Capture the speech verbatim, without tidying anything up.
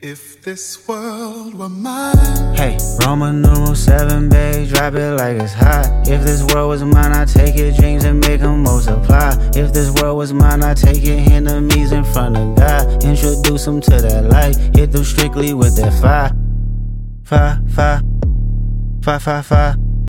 If this world were mine. Hey, Roman numeral seven, babe, drop it like it's hot. If this world was mine, I'd take your dreams and make them multiply. If this world was mine, I'd take your enemies in front of God. Introduce them to that light, hit them strictly with that fire. Fire, fire, fire, fire, fire.